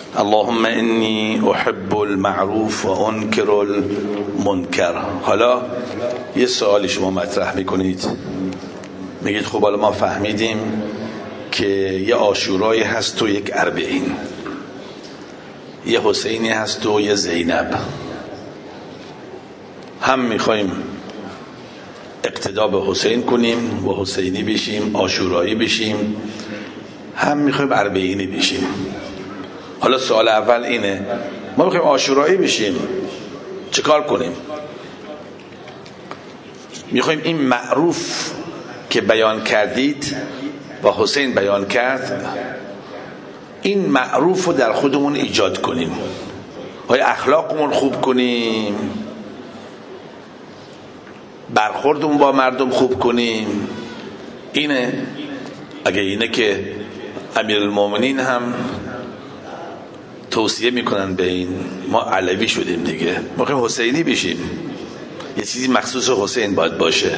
اللهم انی احب المعروف و انکر المنکر. حالا یه سوالی شما مطرح میکنید، میگید خب حالا ما فهمیدیم که یه عاشورایی هست و یک اربعین، یه حسینی هست و یه زینب، هم میخوایم اقتدا به حسین کنیم و حسینی بشیم، عاشورایی بشیم، هم میخوایم اربعینی بشیم. حالا سوال اول اینه، ما میخوایم عاشورایی بشیم، چه کار کنیم؟ میخوایم این معروف که بیان کردید و حسین بیان کرد، این معروف رو در خودمون ایجاد کنیم، های اخلاقمون خوب کنیم، برخوردمون با مردم خوب کنیم. اینه، اگه اینه که امیرالمومنین هم توصیه میکنن به این، ما علوی شدیم دیگه، ما خواهیم حسینی بشیم، یه چیزی مخصوص حسین باید باشه.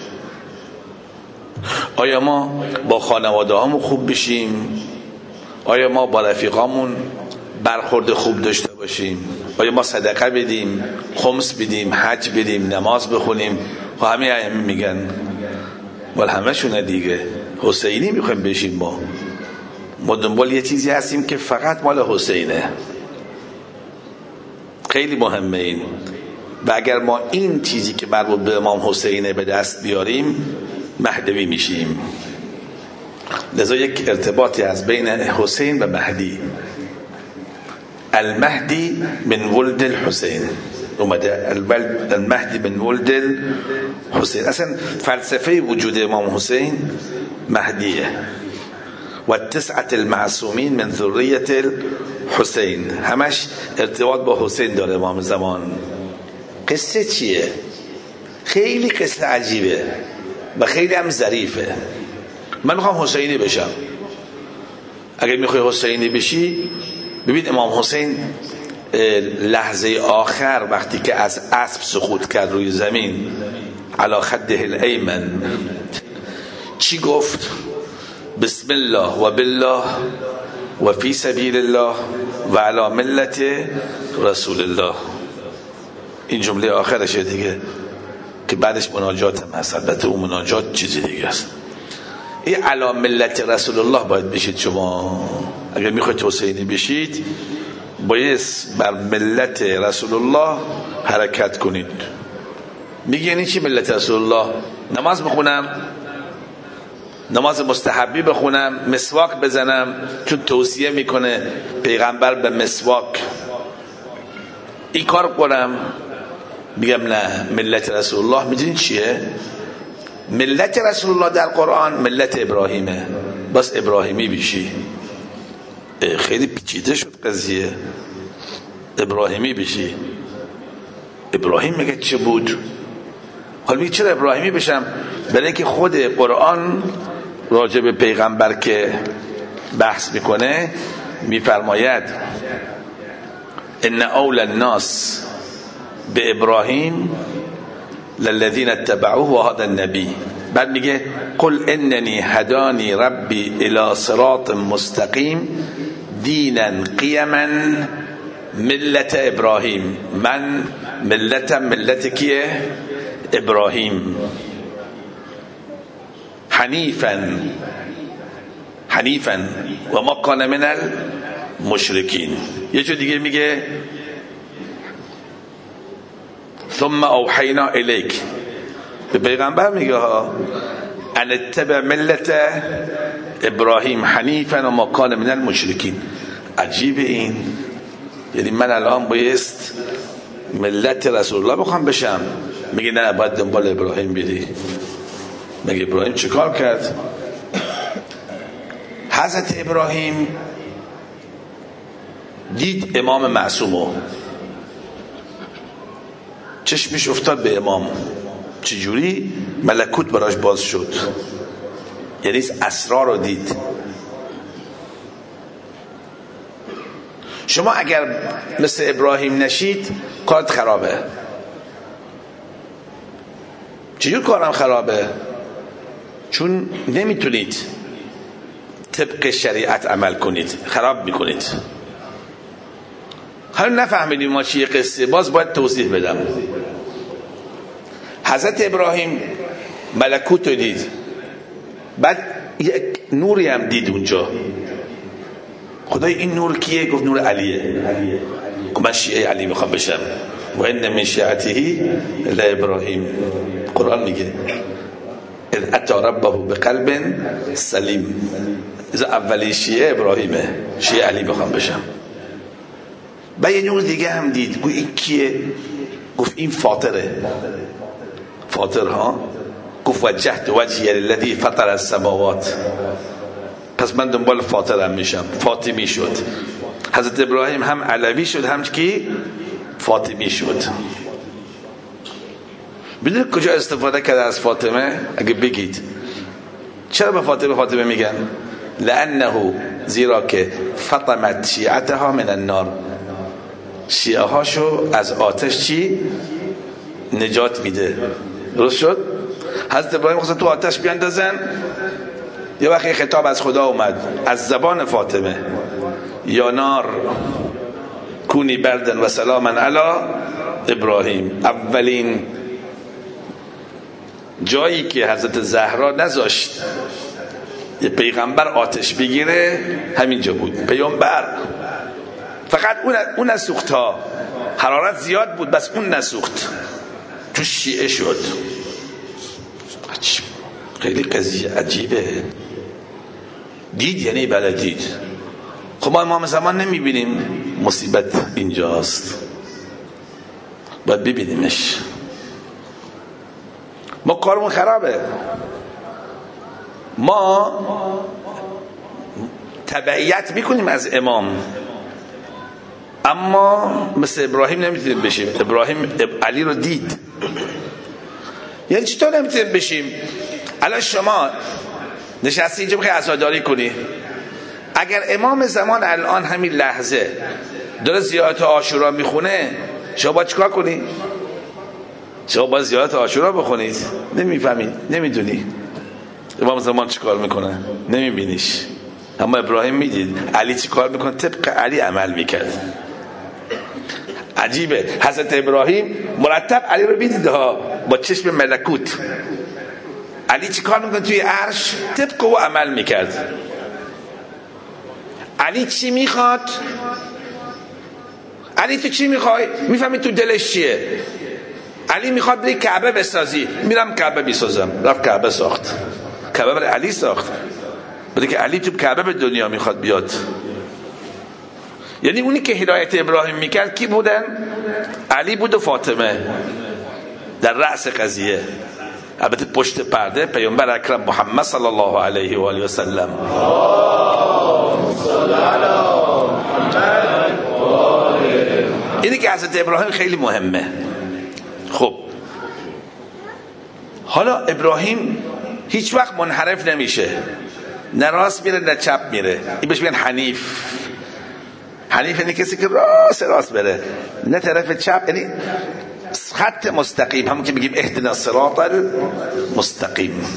آیا ما با خانواده هامون خوب بشیم؟ آیا ما با رفیقامون برخورد خوب داشته باشیم؟ آیا ما صدقه بدیم، خمس بدیم، حج بدیم، نماز بخونیم؟ و همه ائمه میگن ولی همه شونه دیگه حسینی میخوایم بشیم. ما دنبال یه چیزی هستیم که فقط مال حسینه. خیلی مهمه این. و اگر ما این چیزی که مربوط به امام حسینه به دست بیاریم، مهدوی میشیم. لذا یک ارتباطی از بین حسین و مهدی. المهدی من ولد الحسین، اومده المهدی من ولد الحسین. اصلا فلسفه وجود امام حسین مهدیه. و 9 المعصومین من ذریت الحسین، همش ارتباط با حسین داره امام زمان. قصه چیه؟ خیلی قصه عجیبه و خیلی هم ظریفه. من میخوام حسینی بشم. اگر میخوای حسینی بشی، ببین امام حسین لحظه آخر وقتی که از اسب سقوط کرد روی زمین، علی خده الایمن، چی گفت؟ بسم الله و بالله و فی سبیل الله و علی ملت رسول الله. این جمله آخرشه دیگه، که بعدش مناجات هم هست. البته اون مناجات چیزی دیگه است. این علی ملت رسول الله باید بشید. شما اگر میخواید حسینی بشید، باید بر ملت رسول الله حرکت کنید. میگه یعنی چی ملت رسول الله؟ نماز بخونم، نماز مستحبی بخونم، مسواک بزنم، چون توصیه میکنه پیغمبر به مسواک، این کار کنم؟ میگم نه، ملت رسول الله میدونید چیه؟ ملت رسول الله در قرآن ملت ابراهیمه، بس ابراهیمی بشی. خیلی پیچیده شد قضیه. ابراهیمی بشی. ابراهیم میگه چه بود؟ حالا میگه چرا ابراهیمی بشم؟ برای که خود قرآن راجع به پیغمبر که بحث میکنه میفرماید ان اول الناس به ابراهیم للذین اتبعوه و هذا النبی. بعد میگه قل اننی هدانی ربی الی صراط مستقیم دینا قیما ملت ابراهیم. من ملتم ملت کیه؟ ابراهیم. حنیفا و ما کان من المشرکین. یه جور دیگه میگه ثم اوحینا الیک، به پیغمبر میگه ان اتبع ملت ابراهیم حنیفا و ما کان من المشرکین. عجیب این. یعنی من الان بایست ملت رسول الله بخوام بشم، میگه نه باید دنبال ابراهیم بیدی. میگه ابراهیم چه کار کرد؟ حضرت ابراهیم دید امام معصومو، چشمش افتاد به امام. چجوری؟ ملکوت براش باز شد، یعنی اسرار رو دید. شما اگر مثل ابراهیم نشید کارت خرابه. چجور کارم خرابه؟ چون نمیتونید طبق شریعت عمل کنید، خراب میکنید. حالا نفهمیدیم ما چیه قصه، باز باید توضیح بدم. حضرت ابراهیم ملکوت رو دید، بعد یک نوری هم دید اونجا. خدای این نور کیه؟ گفت نور علیه. گفت من شیعه علی میخوام بشم. و ان من شیعته لابراهیم. قرآن میگه اذ اتی ربه بقلب سلیم. از اولی شیعه ابراهیمه، شیعه علی میخوام بشم. بعد یه نور دیگه هم دید. گفت این کیه؟ گفت این فاطره. فاطر ها. گفت وجهت وجهی للذی فطر السماوات. پس من دنبال فاطرم میشم. فاطمی شد. حضرت ابراهیم هم علوی شد، هم کی فاطمی شد. بدونید کجا استفاده کرده از فاطمه؟ اگه بگید چرا به فاطمه میگن؟ لانه، زیرا که فطمت شیعتها من النار، شیعه هاشو از آتش چی؟ نجات میده. درست شد؟ حضرت ابراهیم خواستن تو آتش بیاندازن. یه وقتی خطاب از خدا اومد از زبان فاطمه، یا نار کونی بردن و سلاما علی ابراهیم. اولین جایی که حضرت زهرا نذاشت یه پیغمبر آتش بگیره همینجا بود. پیغمبر فقط اون نسوخت ها، حرارت زیاد بود بس اون نسوخت، تو شیعه شد. خیلی قضیه عجیبه. دید یعنی بله دید. خب ما امام زمان نمیبینیم، مصیبت اینجاست، باید ببینیمش. ما کارمون خرابه. ما تبعیت میکنیم از امام، اما مثل ابراهیم نمیتونیم بشیم. ابراهیم علی رو دید. یعنی چطور نمیتونیم بشیم؟ الان شما نشستی اینجا بخوای عزاداری کنی، اگر امام زمان الان همین لحظه داره زیارت عاشورا میخونه، شما باید چیکار کنی؟ شما باید زیارت عاشورا بخونید. نمیفهمید، نمیدونی امام زمان چیکار میکنه، نمیبینیش. اما ابراهیم میدید علی چیکار میکنه، طبق علی عمل میکرد. عجیبه. حضرت ابراهیم مرتب علی رو میدید ها، با چشم ملکوت. علی چیکار میکنه توی عرش؟ طبق او عمل میکرد. علی چی میخواد؟ علی تو چی میخوای؟ میفهمی تو دلش چیه؟ علی میخواد بری کعبه بسازی، میرم کعبه میسازم. رفت کعبه ساخت. کعبه برای علی ساخت، برای که علی تو کعبه به دنیا میخواد بیاد. یعنی اونی که هدایت ابراهیم میکرد کی بودن؟ علی بود و فاطمه در رأس قضیه. البته پشت پرده پیامبر اکرم محمد صلی الله علیه و آله و سلم. اینی که حضرت ابراهیم خیلی مهمه. خب حالا ابراهیم هیچ وقت منحرف نمیشه، نه راست میره نه چپ میره. این بهش میگن حنیف. حنیف یعنی کسی که راست بره، نه طرف چپ، یعنی خط مستقیم. همون که میگیم اهدنا الصراط المستقیم.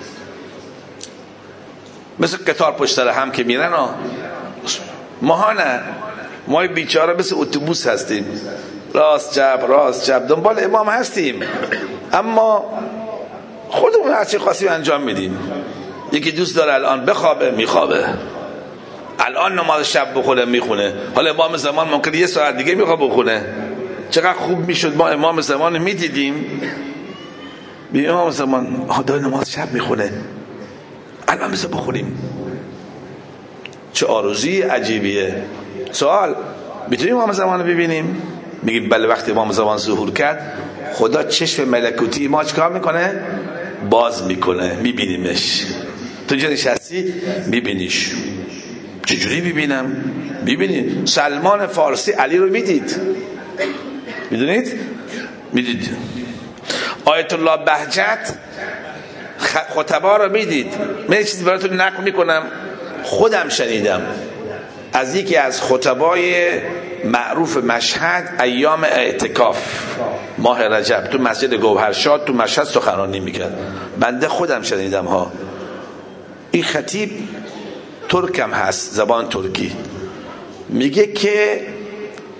مثل قطار پشت سر هم که میرن ما نه، ما بیچاره مثل اتوبوس هستیم، راست چپ دنبال امام هستیم، اما خودمون هر چی خواستیم انجام میدیم. یکی دوست داره الان بخوابه میخوابه، الان نماز شب بخونه میخونه، حالا امام زمان ممکنه یه ساعت دیگه میخواد بخونه. چقدر خوب میشد ما امام زمان میدیدیم، بی امام زمان داره نماز شب میخونه، الان بذار بخونیم. چه آرزوی عجیبیه. سوال، میتونیم امام زمان رو ببینیم؟ میگیم بله. وقتی امام زمان ظهور کرد خدا چشم ملکوتی ما چیکار میکنه؟ باز میکنه، میبینیمش. تو جا نشستی میبینیش. چجوری ببینم؟ ببینید سلمان فارسی علی رو میدید، میدونید؟ میدید. آیت الله بهجت خطبا رو میدید. من چیزی براتون نقل میکنم، خودم شنیدم از یکی از خطبای معروف مشهد ایام اعتکاف ماه رجب تو مسجد گوهرشاد تو مشهد سخنرانی میکرد. بنده خودم شنیدم ها. این خطیب ترکم هست، زبان ترکی. میگه که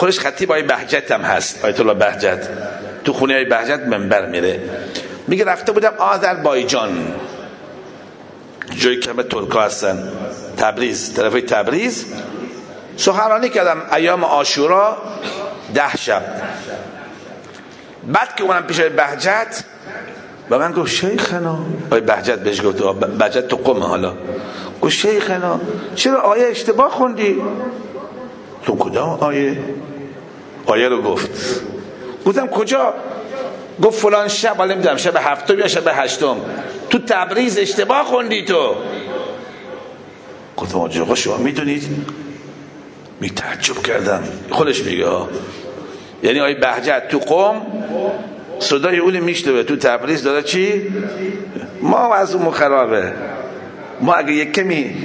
خودش خطیب آقای بهجت هم هست، آیت الله بهجت تو خونه آقای بهجت منبر میره، میگه رفته بودم آذربایجان، جایی که همه ترکا هستن، تبریز، طرف تبریز، سخنرانی کردم ایام عاشورا 10 شب. بعد که اونم پیش بهجت و من گفت شیخنا، آقای بهجت بهش گفت، بهجت تو قم حالا، گفت شیخنا چرا آیه اشتباه خوندی؟ تو کدام آیه رو گفت؟ گفتم کجا؟ گفت فلان شب، حالا نمیدونم شب 7 یا شب 8 تو تبریز اشتباه خوندی تو. گفتم آقا شما میدونید؟ تعجب کردم. خودش میگه یعنی آقای بهجت تو قم صدای اون میشنوه، تو تبریز داره چی؟ ما از اون خرابه. ما اگه یک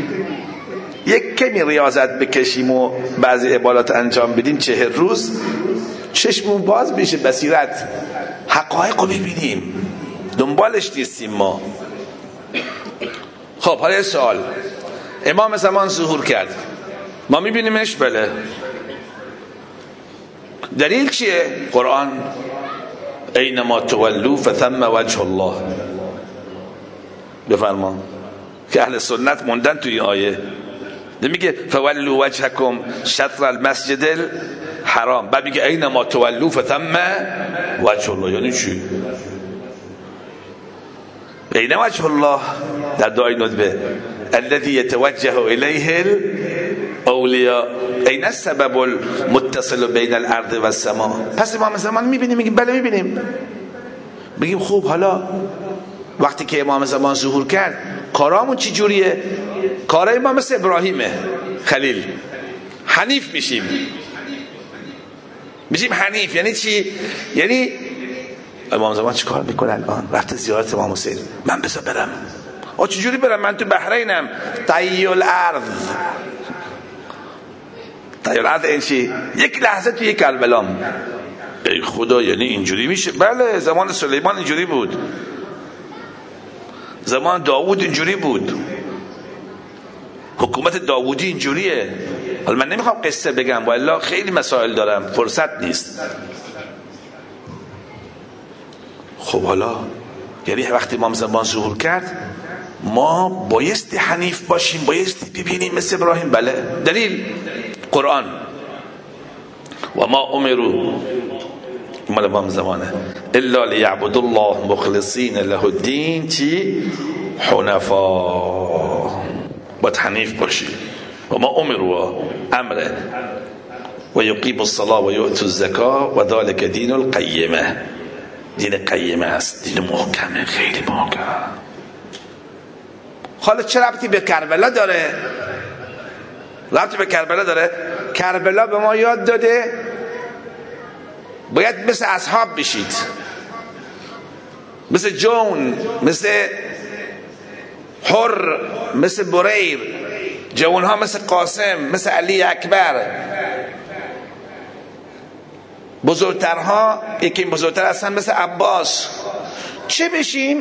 کمی ریاضت بکشیم و بعضی عبادات انجام بدیم 40 روز چشمون باز میشه، بصیرت حقایق رو ببینیم، دنبالش نیستیم ما. خب حالا سوال، امام زمان ظهور کرد، ما میبینیمش؟ بله. دلیل چیه؟ قرآن اینما تولوا فثم وجه الله. بفرما که اهل سنت موندن توی آیه میگه فولوا وجهکم شطر المسجد الحرام، بعد میگه اینما تولوا فثم وجه الله. یعنی چی؟ این وجه الله در دعای ندبه الذي يتوجه الیه الاولیاء، این السبب المتصل بین الارض و السماء. پس امام زمان میبینیم؟ میگیم بله میبینیم. بگیم خوب حالا وقتی که امام زمان ظهور کرد کارامون چی جوریه؟ کارای ما مثل ابراهیمه خلیل، حنیف میشیم حنیف. یعنی چی؟ یعنی امام زمان چی کار میکنه الان؟ رفته زیارت امام حسین، من بذار برم. چجوری برم؟ من تو بحرینم. طی الارض این چی؟ یک لحظه توی کربلام. ای خدا، یعنی اینجوری میشه؟ بله، زمان سلیمان اینجوری بود، زمان داوود اینجوری بود، حکومت داوودی اینجوریه. حالا من نمیخوام قصه بگم، والا خیلی مسائل دارم، فرصت نیست. خب حالا یعنی وقتی امام زمان ظهور کرد ما بایستی حنیف باشیم، بایستی ببینیم مثل ابراهیم. بله. دلیل قرآن و ما امروا، مال امام زمانه، الا لیعبدوا الله مخلصین له الدین چی؟ حنفا. باید حنیف باشی. و ما امروا، امره، و یقیموا الصلاة و یؤتوا الزکاة و ذلک دین القیمه. دین قیمه است، دین محکمه، خیلی محکم. حالا چه ربطی به کربلا داره؟ ربطی به کربلا داره. کربلا به ما یاد داده باید مثل اصحاب بشید، مثل جون، مثل حر، مثل بریر، جوان ها مثل قاسم، مثل علی اکبر، بزرگترها یکی بزرگتر هستن مثل عباس. چه بشیم؟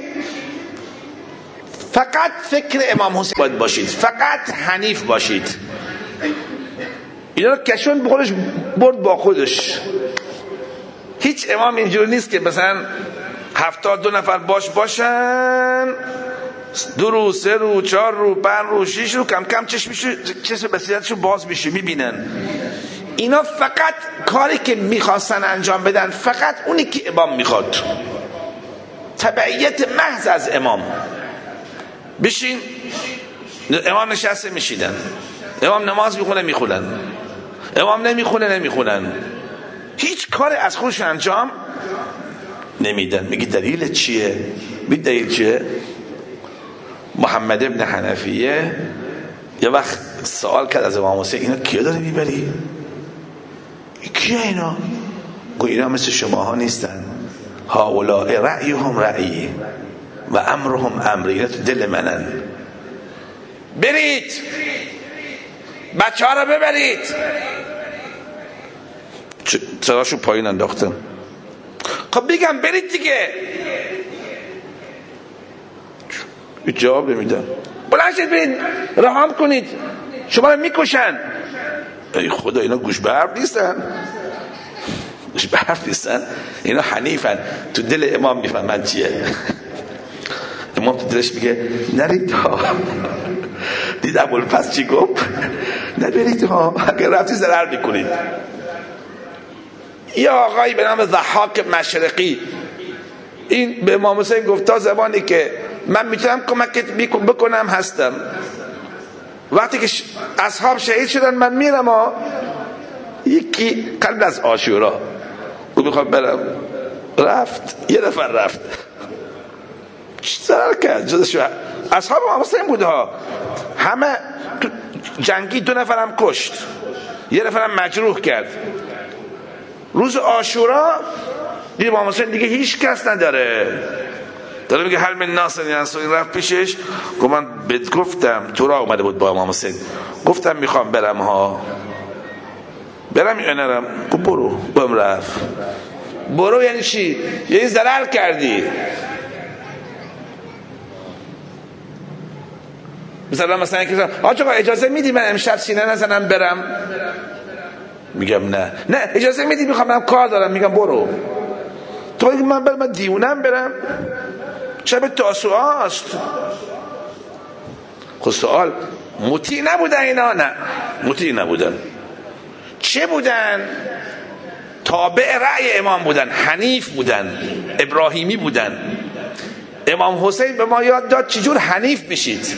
فقط فکر امام حسین باید باشید، فقط حنیف باشید. اینا رو کشون به خودش برد با خودش. هیچ امام اینجوری نیست که مثلا 72 نفر باشن 2 رو 3 رو 4 رو 5 رو 6 رو کم کم چشم بصیرتشو باز میشه، میبینن. اینا فقط کاری که میخواستن انجام بدن، فقط اونی که امام میخواد، تبعیت محض از امام. بشین، امام نشسته میشیدن، امام نماز میخونه میخونن، امام نمیخونن، هیچ کار از خودش انجام نمیدن. میگی دلیل چیه؟ دلیل چیه؟ محمد ابن حنفیه یه وقت سوال کرد از امام حسین، اینا کیا داری میبری؟ کیا اینا؟ گو اینا مثل شماها نیستن، هؤلاء رأیهم رأیی و امرهم امری. اینا تو دل منن، برید بچه ها رو ببرید. چراشو پایین انداختم. خب بگم برید دیگه، جواب نمیدن. بلند شید برید، رهام کنید، شما رو میکشن. ای خدا، اینا گوش به حرف نیستن. گوش به حرف نیستن، اینا حنیفن. تو دل امام میفهمن چیه. امام تو دلش میگه نرید ها. دید ابوالفضل چی گفت؟ نبرید ها، اگر رفتی ضرر میکنید. یا آقایی به نام ضحاک مشرقی، این به امام حسین گفت تا زمانی که من میتونم کمکت بکنم هستم، وقتی که اصحاب شهید شدن من میرم ها. یکی قبل از عاشورا او میخواد برم، رفت، یه نفر رفت، ضرر کرد. جزشو اصحاب امام حسین بوده ها، همه جنگی، 2 نفرم کشت، یه نفرم مجروح کرد. روز عاشورا دید امام حسین دیگه هیچ کس نداره، داره میگه حل من ناصر ینصرنی. رفت پیشش گفت من بهت گفتم، تو را اومده بود با امام حسین، گفتم میخوام برم ها، برم یا نرم؟ گفت برو. بهم رفت. برو یعنی چی؟ یعنی ضرر کردی. مثلا که آقا اجازه میدی من امشب سینه نزنم برم؟ میگم نه اجازه میدی میخوام من کار دارم؟ میگم برو. تو میگی من دیونم برم؟ شب تاسوعاست. خب سوال، مطیع نبودن اینا؟ نه مطیع نبودن. چه بودن؟ تابع رأی امام بودن، حنیف بودن، ابراهیمی بودن. امام حسین به ما یاد داد چجور حنیف بشید.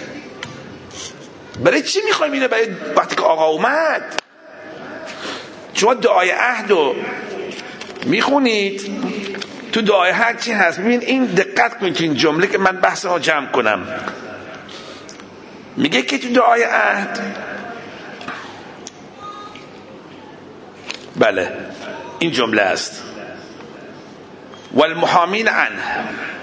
برای چی میخوایم اینو؟ برای وقتی که آقا اومد. شما دعای عهد رو میخونید، تو دعای عهد چی هست؟ ببین این دقت کنید این جمله که من بحث رو جمع کنم. میگه که تو دعای عهد، بله این جمله است، والمحامین عنه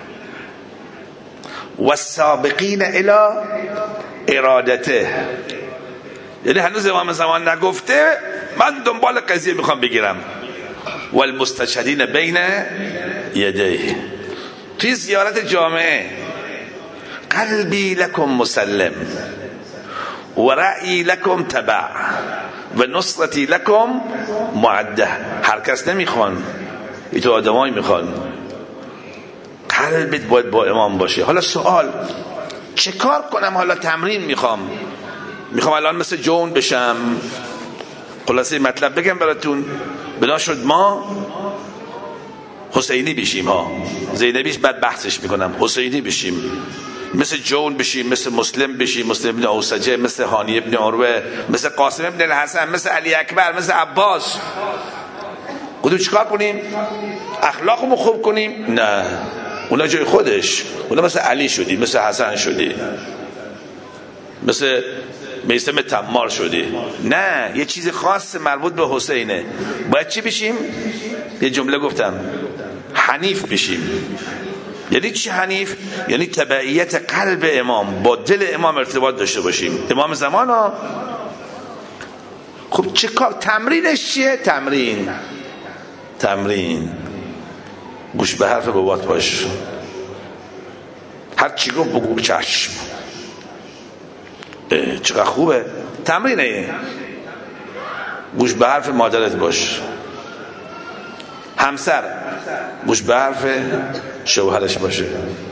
والسابقین الی ارادته. یعنی هنوز امام زمان نگفته، من دنبال قضیه میخوام بگیرم. والمستشهدین بین یدیه. توی زیارت جامعه، قلبی لکم مسلم و رأیی لکم تبع و نصرتی لکم معده. هر کس نمیخوان، این تو آدمایی میخوان. قلبت باید با امام باشه. حالا سوال، چه کار کنم؟ حالا تمرین میخوام الان مثل جون بشم. خلاصه مطلب بگم براتون، بنا شد ما حسینی بشیم ها. زینبیش بعد بحثش میکنم. حسینی بشیم، مثل جون بشیم، مثل مسلم بشیم، مسلم ابن اوسجه، مثل هانی ابن عروه، مثل قاسم ابن الحسن، مثل علی اکبر، مثل عباس. کدوم چیکار کنیم؟ اخلاقمو خوب کنیم؟ نه، اونا جای خودش. اونا مثل علی شدی، مثل حسن شدی، مثل میثم تمار شدی. نه، یه چیز خاص مربوط به حسینه. باید چی بشیم؟ یه جمله گفتم، حنیف بشیم. یعنی چی حنیف؟ یعنی تبعیت قلب امام، با دل امام ارتباط داشته باشیم. امام زمان ها. خب چه کار؟ تمرینش چیه؟ تمرین. گوش به حرف بابات باش، هر چی گفت بگو چشم. چقدر خوبه تمرینه. گوش به حرف مادرت باش. همسر گوش به حرف شوهرش باشه.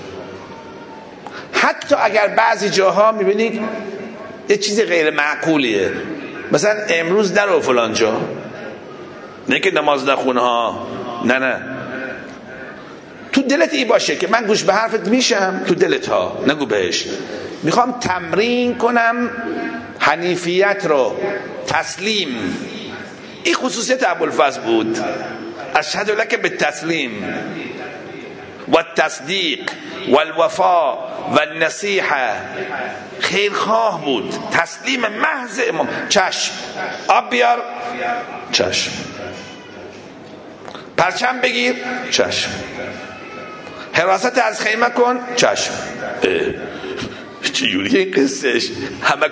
حتی اگر بعضی جاها میبینید یه چیزی غیر معقولیه، مثلا امروز نرو فلان جا، نه که نماز نخونه ها، نه، تو دلت ای باشه که من گوش به حرفت میشم، تو دلت ها، نگو بهش. میخوام تمرین کنم حنیفیت رو، تسلیم. این خصوصیت ابوالفضل بود. اشهد لک بالتسلیم و التصدیق و الوفا و النصیحه. خیرخواه بود، تسلیم محض امام. چشم، آب بیار، چشم. پرچم بگیر، چشم. حراست از خیمه کن، چشم. چجوری این قصهش؟ همه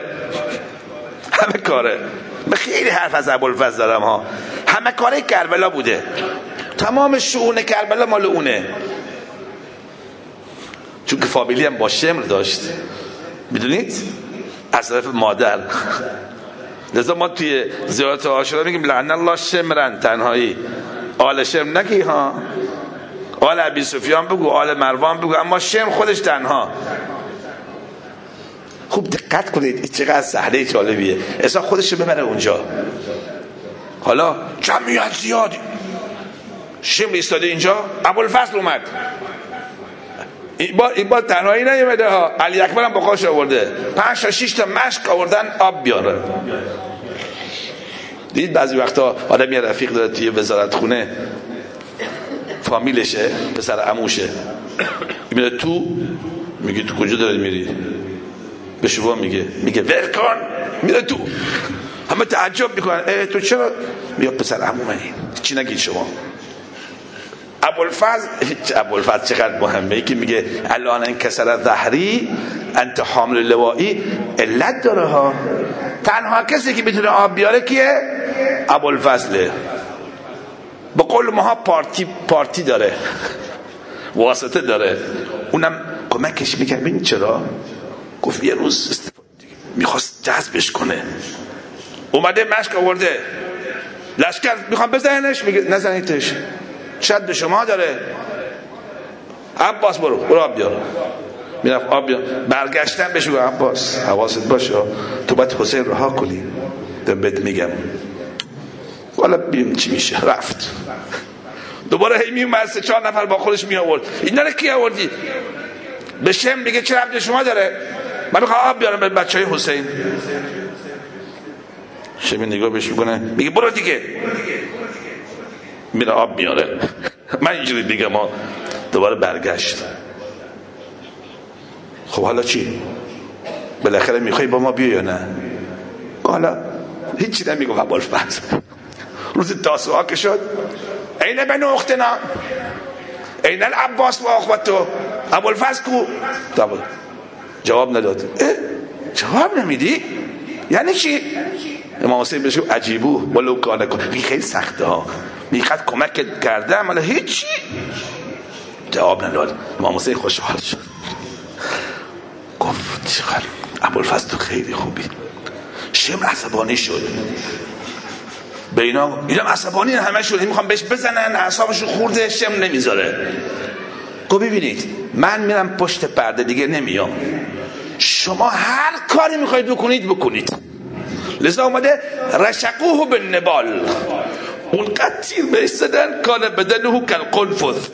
کاره. من خیلی حرف از ابوالفضل دارم ها. همه کاره کربلا بوده، تمام شؤون کربلا مال اونه، چون که فامیلی هم با شمر داشت، میدونید، از طرف مادر. لذا ما توی زیارت عاشورا میگیم لعن الله شمرن، تنهایی. آل شمر نگی ها، آل ابی سفیان بگو، آل مروان بگو، اما شمر خودش تنها. خوب دقت کنید این چقدر صحنه جالبیه. اصلا خودش رو ببره اونجا، حالا جمعیت زیادی، شمر ایستاده اینجا، ابوالفضل اومد. این بار تنهایی نیومده ها، علی اکبر هم با خودش آورده، 5 تا 6 تا مشک آوردن آب بیاره. دید بعضی وقتا آدم یه رفیق داره توی وزارت خونه، فامیلشه، پسر عموشه، میره تو، میگه تو کجا داری میری؟ به شما میگه ول کن، میره تو. همه تعجب میکنن تو چرا؟ میگه پسر عمومه. چی نگید شما؟ ابوالفضل چقدر مهمه. یکی میگه الان انکسر ظهری انت حامل لوائی، علت داره ها. تنها کسی که میتونه آب بیاره کیه؟ ابوالفضله. با قول ماها پارتی داره، واسطه داره، اونم کمکش میکنه. ببین چرا؟ گفت یه روز میخواست جذبش کنه، اومده مشک آورده، لشکر میخوام بزننش، میگه نزنیدش، شد به شما داره. عباس برو آب بیار. میرفت آب بیار. برگشتن بهش میگه عباس حواست باشه تو باید حسین رها کنی، بهت میگم. والا ببین چی میشه. رفت دوباره هی میومد 3-4 نفر با خودش می آورد. اینا رو کی آوردی؟ به شم میگه چه ربطی شما داره؟ من میخوام آب بیارم به بچهای حسین. شم نگاه بهش میکنه، میگه برو دیگه. میره آب میاره. من اینجوری دیگه ما دوباره برگشت. خب حالا چی؟ بالاخره میخوای با ما بیا یا نه؟ حالا هیچی نمیگم. ابوالفضل روز تاسوعا که شد، این بنو اختنا، این العباس و اخوته، ابوالفضل کو؟ جواب نداد. جواب نمیدی؟ یعنی چی؟ امام حسین بهش گفت عجیبو ولو کان کن. این خیلی سخته ها، میخواد کمک کرده اما هیچی جواب نداد. امام حسین خوشحال شد، گفت چقدر ابوالفضل تو خیلی خوبی. شمر عصبانی شد. به اینا عصبانی همه شد، میخوام بهش بزنن، اعصابشو خورده. شمر نمیذاره. گفت ببینید من میرم پشت پرده دیگه نمیام، شما هر کاری میخواید بکنید. لذا اومده رشقوه بالنبال، اونقدر تیر بهش زدن کان بدنه کالقنفذ.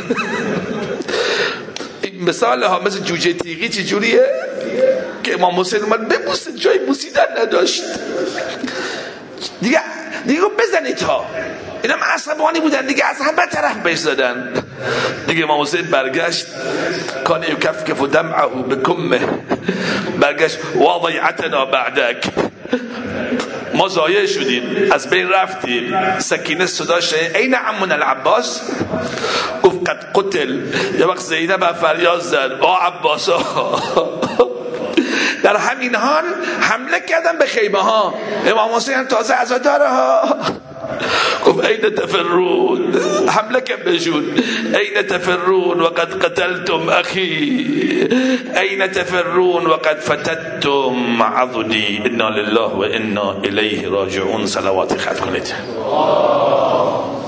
این مثال ها مثل جوجه تیغی چه جوریه که امام حسین اومد ببوسه، جای بوسیدن نداشت دیگه بزنید ها. اینا هم عصبانی بودن دیگه، از همه طرف بهش زدن دیگه. امام حسین برگشت، کان یکفکف دمعه بکمه، برگشت و ضیعتنا بعدک، ما ضایع شدیم، از بین رفتیم. سکینه صداش این عمون العباس گفت قد قتل. یه وقت زینب فریاد زد عباس در همین حال حمله کردن به خیمه ها. امام حسین تازه عزاداره ها. گفت این تفرون، حمله کن بهشون. این تفرون وقد قتلتم اخی، این تفرون وقد فتتم عضدی، انا لله و انا الیه راجعون. صلوات ختم کنید.